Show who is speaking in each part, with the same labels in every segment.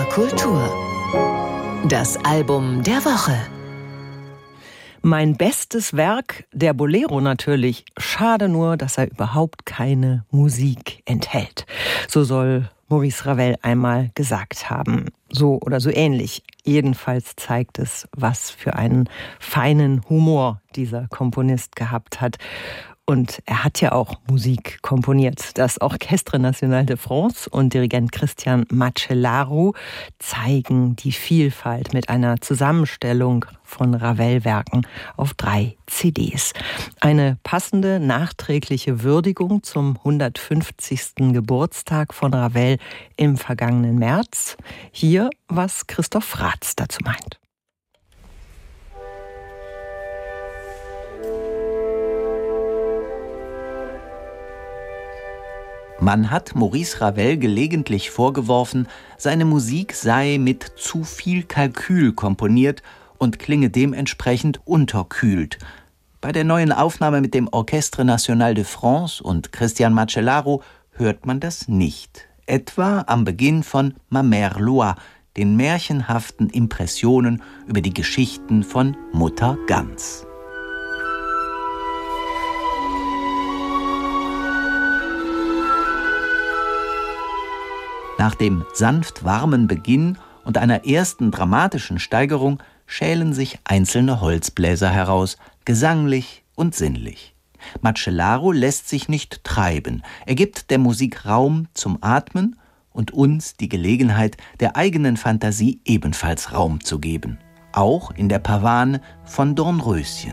Speaker 1: Kultur. Das Album der Woche.
Speaker 2: Mein bestes Werk, der Bolero natürlich. Schade nur, dass er überhaupt keine Musik enthält. So soll Maurice Ravel einmal gesagt haben. So oder so ähnlich. Jedenfalls zeigt es, was für einen feinen Humor dieser Komponist gehabt hat. Und er hat ja auch Musik komponiert. Das Orchestre National de France und Dirigent Christian Macellaro zeigen die Vielfalt mit einer Zusammenstellung von Ravel-Werken auf 3 CDs. Eine passende nachträgliche Würdigung zum 150. Geburtstag von Ravel im vergangenen März. Hier, was Christoph Fratz dazu meint.
Speaker 3: Man hat Maurice Ravel gelegentlich vorgeworfen, seine Musik sei mit zu viel Kalkül komponiert und klinge dementsprechend unterkühlt. Bei der neuen Aufnahme mit dem Orchestre National de France und Christian Macellaro hört man das nicht. Etwa am Beginn von Ma Mère Loire, den märchenhaften Impressionen über die Geschichten von Mutter Gans. Nach dem sanft warmen Beginn und einer ersten dramatischen Steigerung schälen sich einzelne Holzbläser heraus, gesanglich und sinnlich. Macellaro lässt sich nicht treiben. Er gibt der Musik Raum zum Atmen und uns die Gelegenheit, der eigenen Fantasie ebenfalls Raum zu geben. Auch in der Pavane von Dornröschen.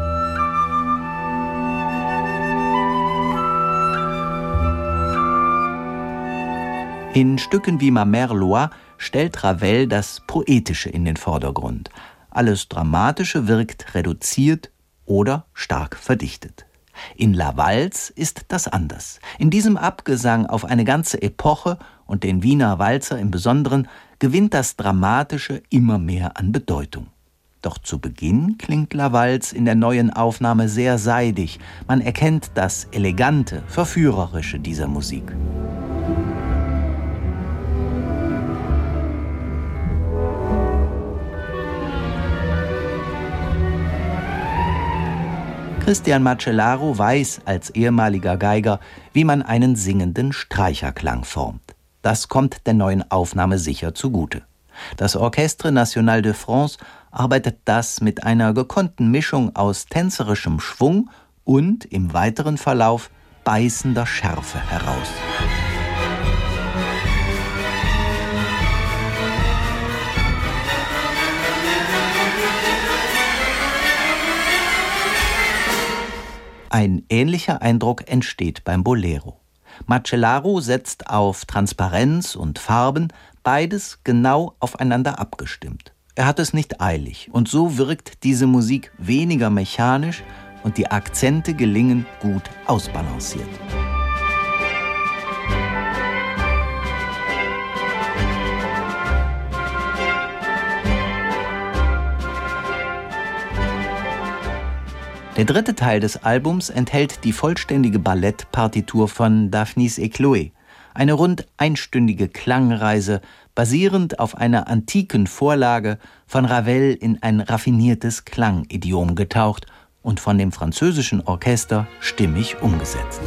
Speaker 3: In Stücken wie Ma Mère Loire stellt Ravel das Poetische in den Vordergrund. Alles Dramatische wirkt reduziert oder stark verdichtet. In La Valse ist das anders. In diesem Abgesang auf eine ganze Epoche und den Wiener Walzer im Besonderen gewinnt das Dramatische immer mehr an Bedeutung. Doch zu Beginn klingt La Valse in der neuen Aufnahme sehr seidig. Man erkennt das Elegante, Verführerische dieser Musik. Christian Macellaro weiß als ehemaliger Geiger, wie man einen singenden Streicherklang formt. Das kommt der neuen Aufnahme sicher zugute. Das Orchestre National de France arbeitet das mit einer gekonnten Mischung aus tänzerischem Schwung und im weiteren Verlauf beißender Schärfe heraus. Ein ähnlicher Eindruck entsteht beim Bolero. Macellaro setzt auf Transparenz und Farben, beides genau aufeinander abgestimmt. Er hat es nicht eilig und so wirkt diese Musik weniger mechanisch und die Akzente gelingen gut ausbalanciert. Der dritte Teil des Albums enthält die vollständige Ballettpartitur von Daphnis et Chloé, eine rund einstündige Klangreise, basierend auf einer antiken Vorlage, von Ravel in ein raffiniertes Klangidiom getaucht und von dem französischen Orchester stimmig umgesetzt.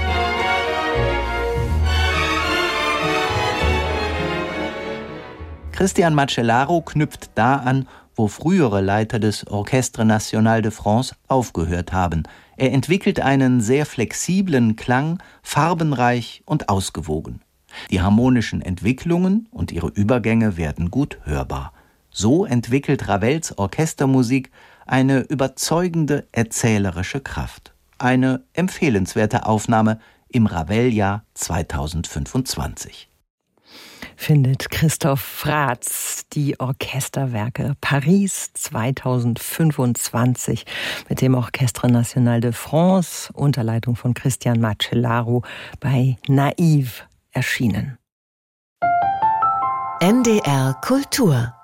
Speaker 3: Christian Macellaro knüpft da an, wo frühere Leiter des Orchestre National de France aufgehört haben. Er entwickelt einen sehr flexiblen Klang, farbenreich und ausgewogen. Die harmonischen Entwicklungen und ihre Übergänge werden gut hörbar. So entwickelt Ravels Orchestermusik eine überzeugende erzählerische Kraft. Eine empfehlenswerte Aufnahme im Ravel-Jahr 2025.
Speaker 2: Findet Christoph Fratz die Orchesterwerke Paris 2025 mit dem Orchestre National de France unter Leitung von Christian Macellaro bei Naiv erschienen.
Speaker 1: NDR Kultur